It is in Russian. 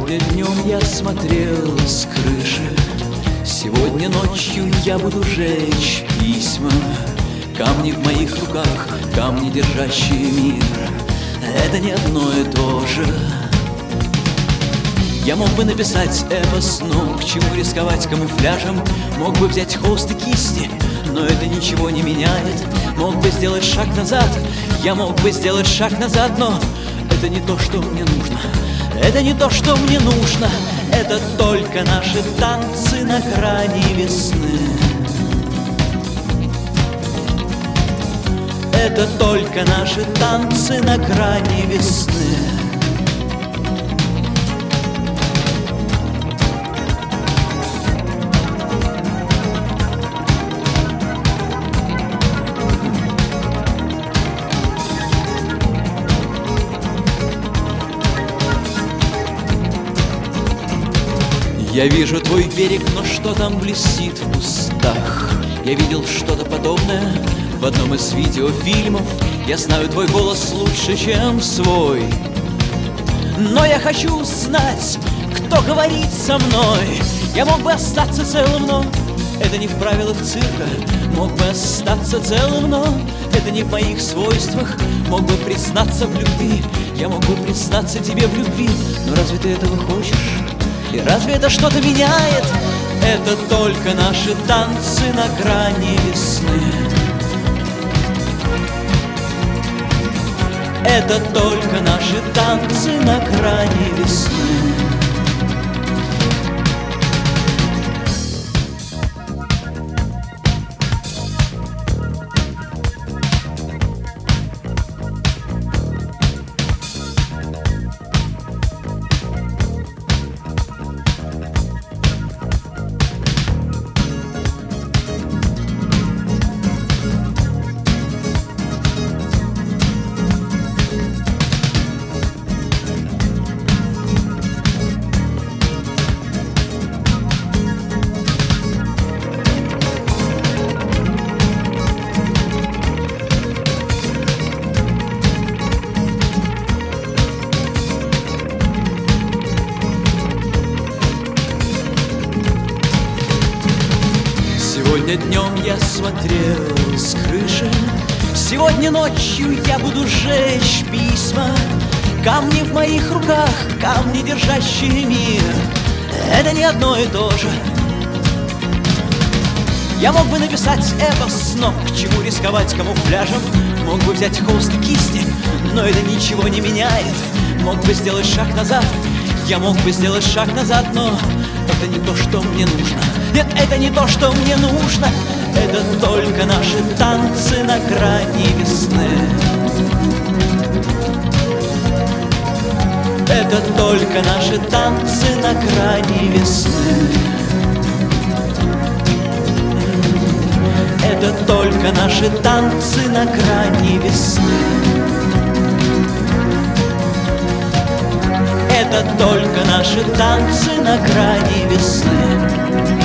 Сегодня днем я смотрел с крыши, сегодня ночью я буду жечь письма. Камни в моих руках, камни, держащие мир, это не одно и то же. Я мог бы написать эпос, но к чему рисковать камуфляжем? Мог бы взять холст и кисти, но это ничего не меняет. Мог бы сделать шаг назад, я мог бы сделать шаг назад, но это не то, что мне нужно. Это не то, что мне нужно. Это только наши танцы на грани весны. Это только наши танцы на грани весны. Я вижу твой берег, но что там блестит в кустах? Я видел что-то подобное в одном из видеофильмов. Я знаю твой голос лучше, чем свой. Но я хочу знать, кто говорит со мной. Я мог бы остаться целым, но это не в правилах цирка. Мог бы остаться целым, но это не в моих свойствах. Мог бы признаться в любви, я мог бы признаться тебе в любви. Но разве ты этого хочешь? И разве это что-то меняет? Это только наши танцы на грани весны. Это только наши танцы на грани весны. Сегодня днем я смотрел с крыши, сегодня ночью я буду жечь письма. Камни в моих руках, камни, держащие мир, это не одно и то же. Я мог бы написать эпос, но к чему рисковать камуфляжем? Мог бы взять холст и кисти, но это ничего не меняет. Мог бы сделать шаг назад, я мог бы сделать шаг назад, но это не то, что мне нужно. Нет, это не то, что мне нужно. Это только наши танцы на грани весны. Это только наши танцы на грани весны. Это только наши танцы на грани весны. Это только наши танцы на грани весны.